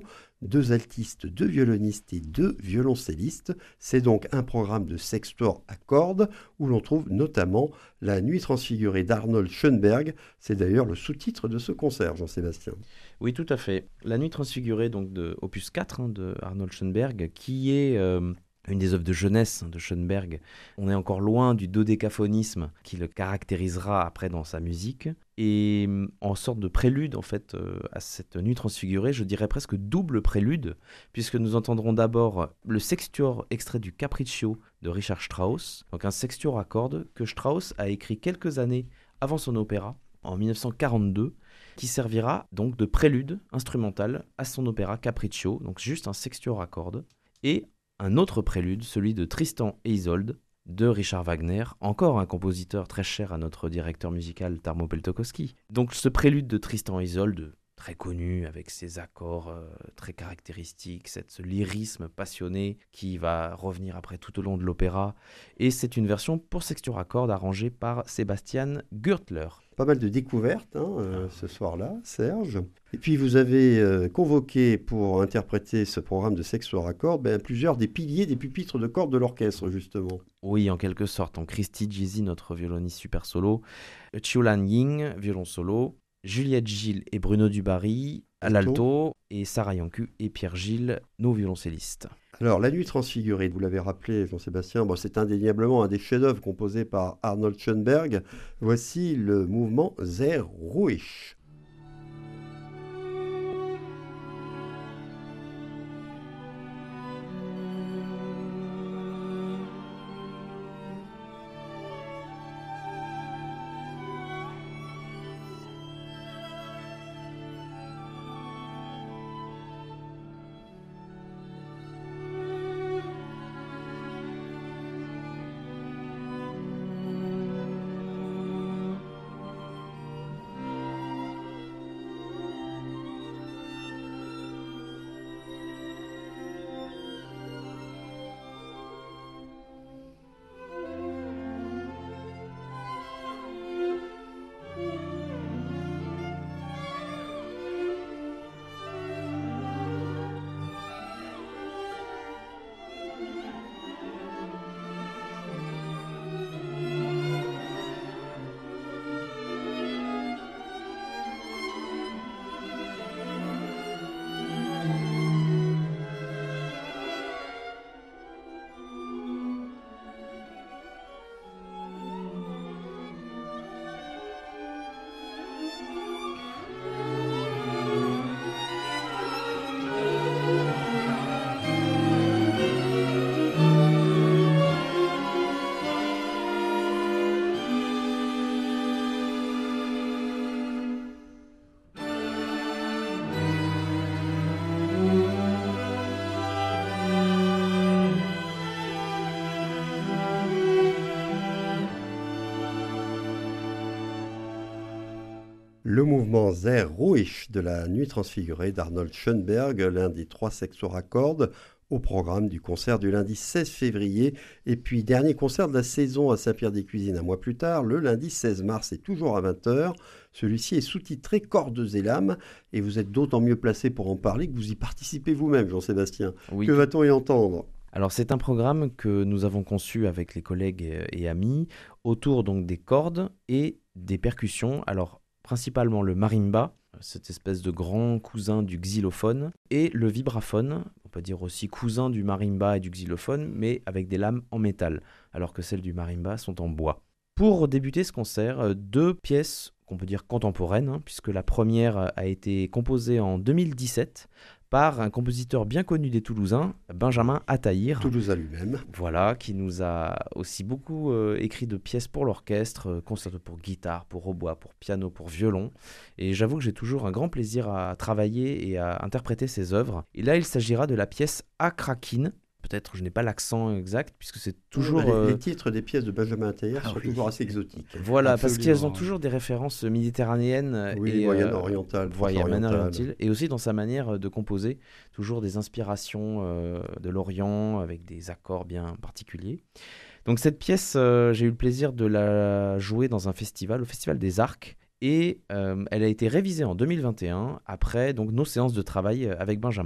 deux altistes, deux violonistes et deux violoncellistes. C'est donc un programme de sextuor à cordes où l'on trouve notamment La Nuit transfigurée d'Arnold Schoenberg. C'est d'ailleurs le sous-titre de ce concert, Jean-Sébastien. Oui, tout à fait. La Nuit transfigurée, donc de opus quatre hein, de Arnold Schoenberg, qui est euh, une des œuvres de jeunesse de Schoenberg. On est encore loin du dodécaphonisme qui le caractérisera après dans sa musique. Et en sorte de prélude en fait euh, à cette Nuit transfigurée, je dirais presque double prélude, puisque nous entendrons d'abord le sextuor extrait du Capriccio de Richard Strauss, donc un sextuor à cordes que Strauss a écrit quelques années avant son opéra, en dix-neuf cent quarante-deux, qui servira donc de prélude instrumental à son opéra Capriccio, donc juste un sextuor à cordes, et un autre prélude, celui de Tristan et Isolde, de Richard Wagner, encore un compositeur très cher à notre directeur musical Tarmo Peltokoski. Donc ce prélude de Tristan et Isolde, très connu, avec ses accords euh, très caractéristiques, cette, ce lyrisme passionné qui va revenir après tout au long de l'opéra. Et c'est une version pour sextuor à cordes arrangée par Sebastian Gürtler. Pas mal de découvertes hein, euh, ce soir-là, Serge. Et puis vous avez euh, convoqué pour interpréter ce programme de sextuor à cordes ben, plusieurs des piliers des pupitres de cordes de l'orchestre, justement. Oui, en quelque sorte. Donc Christy Gysi, notre violoniste super solo, Chiu-Lan Ying, violon solo, Juliette Gilles et Bruno Dubarry à l'alto, et Sarah Yancu et Pierre Gilles, nos violoncellistes. Alors, La Nuit transfigurée, vous l'avez rappelé, Jean-Sébastien, bon, c'est indéniablement un des chefs-d'œuvre composés par Arnold Schoenberg. Voici le mouvement Sehr ruhig. Le mouvement Sehr ruhig de La Nuit transfigurée d'Arnold Schoenberg, l'un des trois sextuors à cordes, au programme du concert du lundi seize février. Et puis, dernier concert de la saison à Saint-Pierre-des-Cuisines un mois plus tard, le lundi seize mars et toujours à vingt heures. Celui-ci est sous-titré Cordes et lames, et vous êtes d'autant mieux placé pour en parler que vous y participez vous-même, Jean-Sébastien. Oui. Que va-t-on y entendre ? Alors c'est un programme que nous avons conçu avec les collègues et, et amis autour donc des cordes et des percussions. Alors principalement le marimba, cette espèce de grand cousin du xylophone, et le vibraphone, on peut dire aussi cousin du marimba et du xylophone, mais avec des lames en métal, alors que celles du marimba sont en bois. Pour débuter ce concert, deux pièces qu'on peut dire contemporaines, hein, puisque la première a été composée en deux mille dix-sept par un compositeur bien connu des Toulousains, Benjamin Attahir. Toulousain lui-même. Voilà, qui nous a aussi beaucoup euh, écrit de pièces pour l'orchestre, euh, concerto pour guitare, pour hautbois, pour piano, pour violon. Et j'avoue que j'ai toujours un grand plaisir à travailler et à interpréter ses œuvres. Et là, il s'agira de la pièce Akrakin. Peut-être je n'ai pas l'accent exact, puisque c'est toujours... Les, euh... les titres des pièces de Benjamin Attahir ah, sont oui. toujours assez exotiques. Voilà, Absolument. parce qu'elles ont toujours des références méditerranéennes. Oui, et moyen-orientales. Euh, moyen-orientales. Et aussi dans sa manière de composer, toujours des inspirations euh, de l'Orient, avec des accords bien particuliers. Donc cette pièce, euh, j'ai eu le plaisir de la jouer dans un festival, au Festival des Arcs. Et euh, elle a été révisée en deux mille vingt et un, après donc, nos séances de travail avec Benjamin.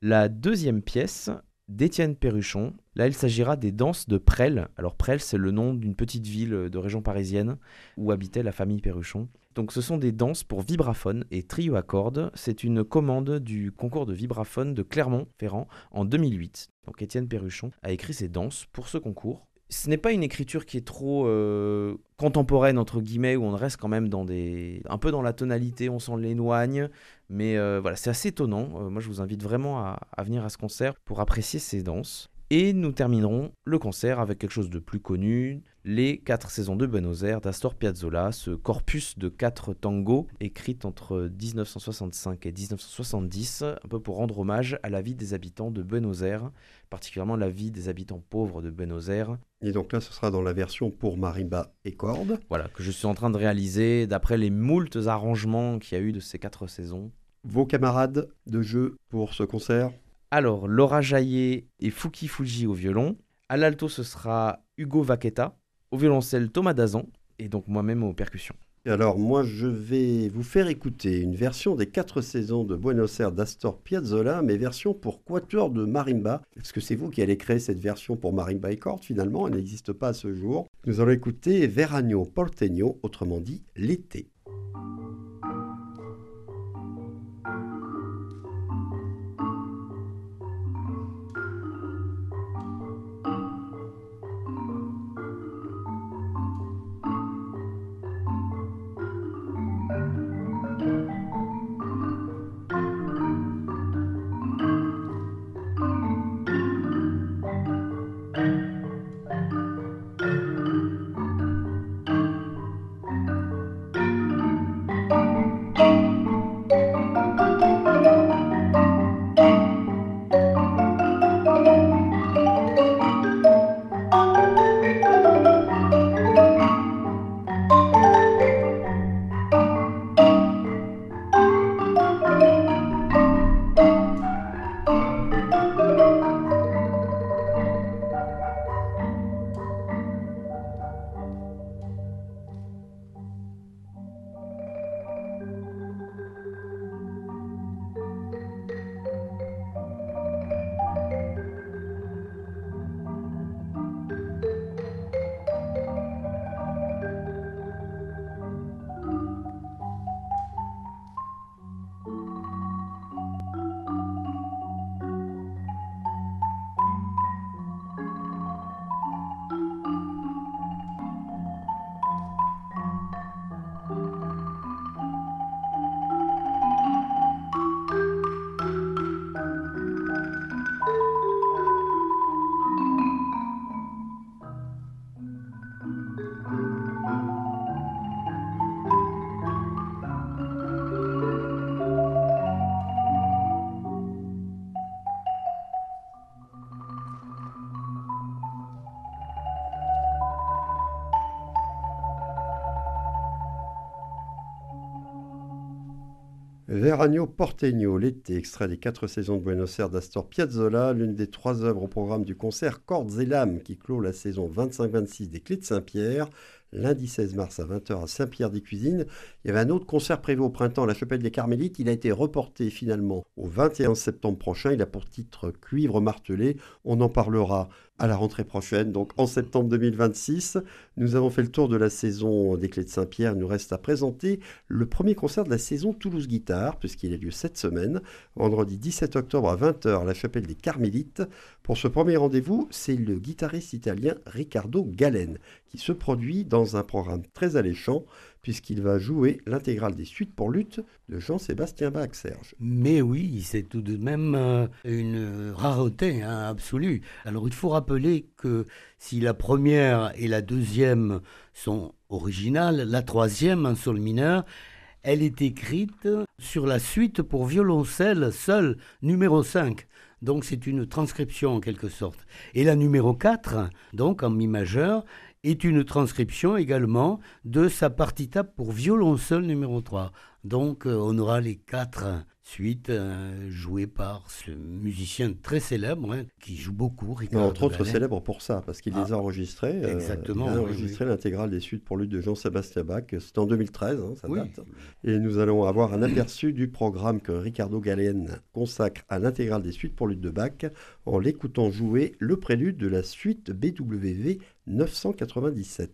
La deuxième pièce d'Étienne Perruchon, là il s'agira des danses de Presles. Alors Presles, c'est le nom d'une petite ville de région parisienne où habitait la famille Perruchon. Donc ce sont des danses pour vibraphone et trio à cordes. C'est une commande du concours de vibraphone de Clermont-Ferrand en deux mille huit. Donc Étienne Perruchon a écrit ces danses pour ce concours. Ce n'est pas une écriture qui est trop euh, contemporaine, entre guillemets, où on reste quand même dans des... un peu dans la tonalité, on s'en l'éloigne, mais euh, voilà, c'est assez étonnant. Euh, moi, je vous invite vraiment à, à venir à ce concert pour apprécier ces danses. Et nous terminerons le concert avec quelque chose de plus connu, les quatre saisons de Buenos Aires d'Astor Piazzolla, ce corpus de quatre tangos écrits entre dix-neuf cent soixante-cinq et dix-neuf cent soixante-dix, un peu pour rendre hommage à la vie des habitants de Buenos Aires, particulièrement la vie des habitants pauvres de Buenos Aires. Et donc là, ce sera dans la version pour marimba et cordes. Voilà, que je suis en train de réaliser d'après les moultes arrangements qu'il y a eu de ces quatre saisons. Vos camarades de jeu pour ce concert ? Alors, Laura Jaillet et Fouki Fuji au violon. À l'alto, ce sera Hugo Vaqueta. Au violoncelle, Thomas Dazan. Et donc moi-même aux percussions. Et alors, moi, je vais vous faire écouter une version des quatre saisons de Buenos Aires d'Astor Piazzolla, mais version pour quatuor de marimba. Est-ce que c'est vous qui allez créer cette version pour marimba et cordes, finalement? Elle n'existe pas à ce jour. Nous allons écouter Verano Porteño, autrement dit l'été. Verano Porteño, l'été, extrait des quatre saisons de Buenos Aires d'Astor Piazzolla, l'une des trois œuvres au programme du concert Cordes et Lames qui clôt la saison vingt-cinq vingt-six des Clés de Saint-Pierre, lundi seize mars à vingt heures à Saint-Pierre-des-Cuisines. Il y avait un autre concert prévu au printemps à la Chapelle des Carmélites, il a été reporté finalement au vingt et un septembre prochain, il a pour titre Cuivre martelé, on en parlera à la rentrée prochaine, donc en septembre deux mille vingt-six. Nous avons fait le tour de la saison des Clés de Saint-Pierre. Il nous reste à présenter le premier concert de la saison Toulouse Guitare, puisqu'il a lieu cette semaine, vendredi dix-sept octobre à vingt heures à la Chapelle des Carmélites. Pour ce premier rendez-vous, c'est le guitariste italien Riccardo Galen qui se produit dans un programme très alléchant, puisqu'il va jouer l'intégrale des suites pour lutte de Jean-Sébastien Bach, Serge. Mais oui, c'est tout de même euh, une rareté hein, absolue. Alors il faut rappeler que si la première et la deuxième sont originales, la troisième, en sol mineur, elle est écrite sur la suite pour violoncelle seul, numéro cinq. Donc c'est une transcription en quelque sorte. Et la numéro quatre, donc en mi majeur, est une transcription également de sa partita pour violoncelle numéro trois. Donc euh, on aura les quatre suite euh, jouée par ce musicien très célèbre hein, qui joue beaucoup, Ricardo Entre autres Galen. célèbre pour ça, parce qu'il Ah, les a enregistrés. euh, exactement, il a oui, enregistré oui. l'intégrale des suites pour lutte de Jean-Sébastien Bach. C'était en deux mille treize, hein, ça Oui. date. Et nous allons avoir un aperçu du programme que Ricardo Galen consacre à l'intégrale des suites pour lutte de Bach en l'écoutant jouer le prélude de la suite B W V neuf cent quatre-vingt-dix-sept.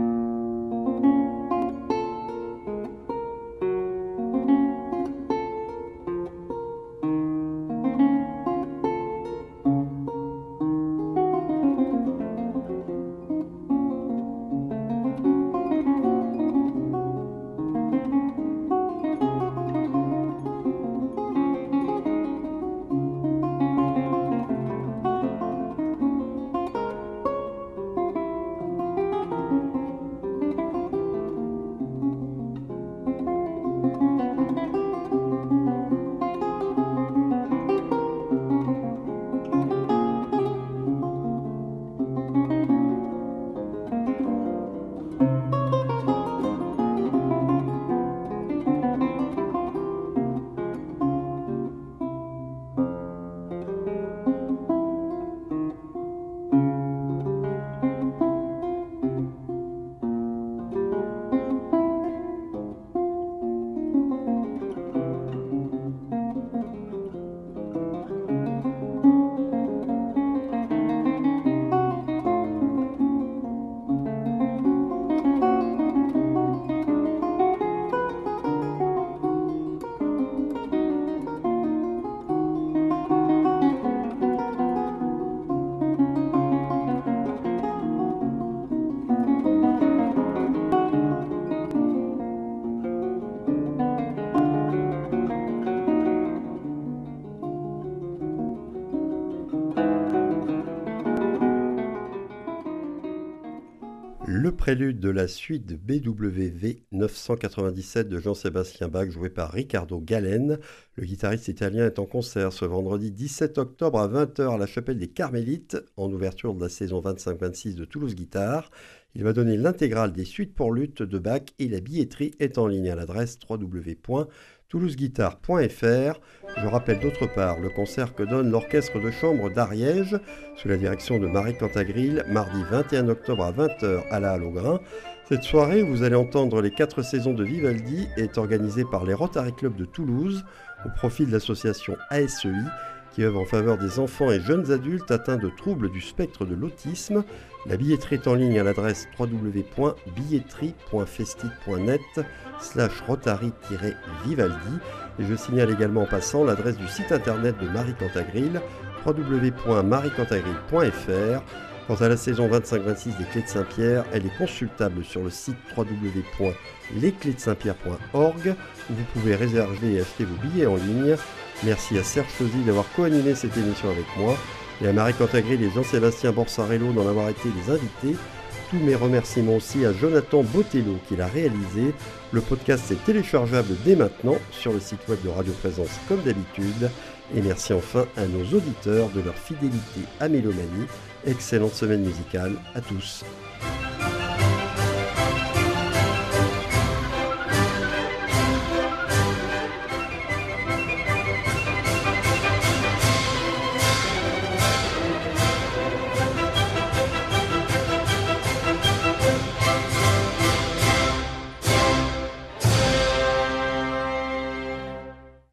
Le prélude de la suite de B W V neuf cent quatre-vingt-dix-sept de Jean-Sébastien Bach, joué par Ricardo Galen. Le guitariste italien est en concert ce vendredi dix-sept octobre à vingt heures à la chapelle des Carmélites, en ouverture de la saison vingt-cinq vingt-six de Toulouse Guitare. Il va donner l'intégrale des suites pour lutte de Bach et la billetterie est en ligne à l'adresse w w w point toulouse guitare point f r. Je rappelle d'autre part le concert que donne l'orchestre de chambre d'Ariège sous la direction de Marie Cantagril, mardi vingt et un octobre à vingt heures à la Halle au Grain. Cette soirée où vous allez entendre les quatre saisons de Vivaldi est organisée par les Rotary Club de Toulouse au profit de l'association A S E I qui œuvre en faveur des enfants et jeunes adultes atteints de troubles du spectre de l'autisme. La billetterie est en ligne à l'adresse w w w point billetterie point festic point net slash rotary-vivaldi. Et je signale également en passant l'adresse du site internet de Marie Cantagril, w w w point marie cantagril point f r. Quant à la saison vingt-cinq vingt-six des Clés de Saint-Pierre, elle est consultable sur le site w w w point les clés de saint pierre point org où vous pouvez réserver et acheter vos billets en ligne. Merci à Serge Chauzy d'avoir co-animé cette émission avec moi et à Marie Cantagril et Jean-Sébastien Borsarello d'en avoir été les invités. Tous mes remerciements aussi à Jonathan Botello qui l'a réalisé. Le podcast est téléchargeable dès maintenant sur le site web de Radio Présence comme d'habitude. Et merci enfin à nos auditeurs de leur fidélité à Mélomanie. Excellente semaine musicale à tous.